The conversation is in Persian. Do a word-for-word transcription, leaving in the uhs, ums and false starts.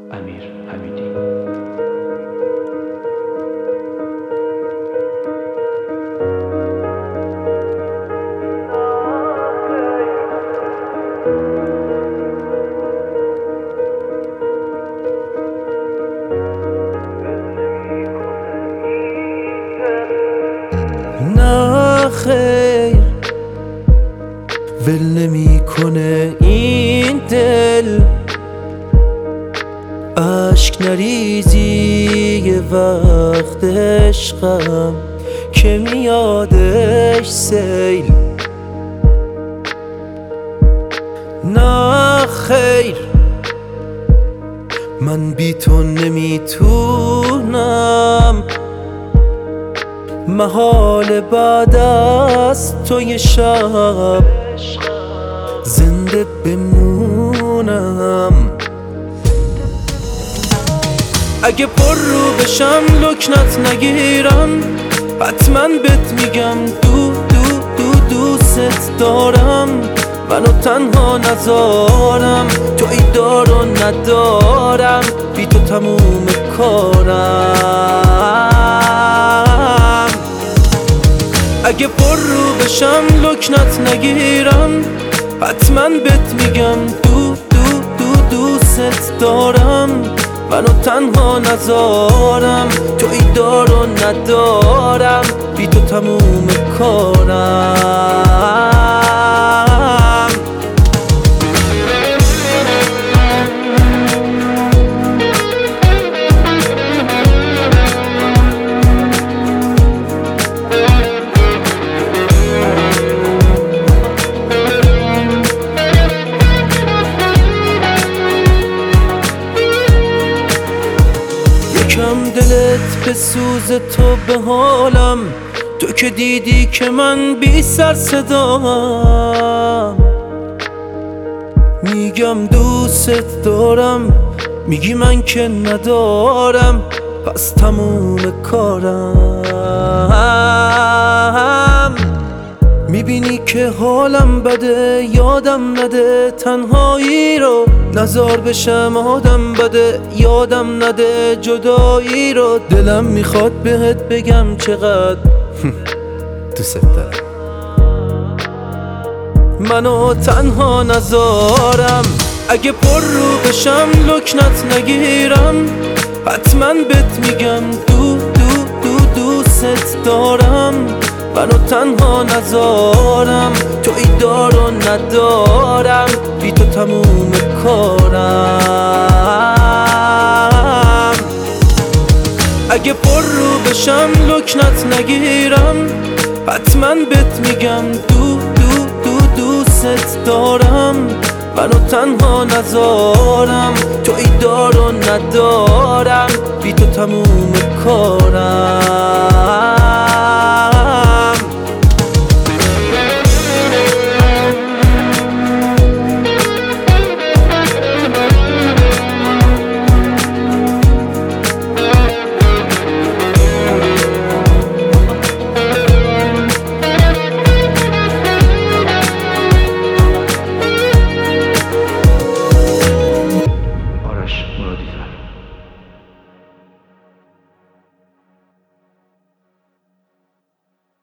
امیر حمیدی. نه خیر ول نمیکنه این دل، اشک نریزی یه وقت عشقم که میادش سیل. نه خیر من بی تو نمیتونم، محال بعد از تو یه شب زنده بمونم. اگه پر رو بشم لکنت نگیرم، حتما بهت میگم دو دو دو دوست دارم. منو تنها نذارم، توی دار و ندارم، بی تو تموم کارم. اگه پر رو بشم لکنت نگیرم، حتما بهت میگم دو دو دو دوست دارم. منو تنها نذارم، توی دار و ندارم، بی تو تموم کارم. یکم دلت به سوز تو به حالم، تو که دیدی که من بی سر صدام. میگم دوست دارم، میگی من که ندارم، پس تموم کارم. میبینی که حالم بده، یادم نده تنهایی رو، نزار بشم آدم بده، یادم نده جدایی رو. دلم میخواد بهت بگم چقدر دوست دارم، منو تنها نذارم. اگه پر رو بشم لکنت نگیرم، حتما بهت میگم دو دو دو دوست دارم. منو تنها نذارم، توی دار و ندارم، بی تو تموم کارم. اگه پر رو بشم لکنت نگیرم، حتما بهت میگم دو دو دو دوست دارم. منو تنها نذارم، توی دار و ندارم، بی تو تموم کارم.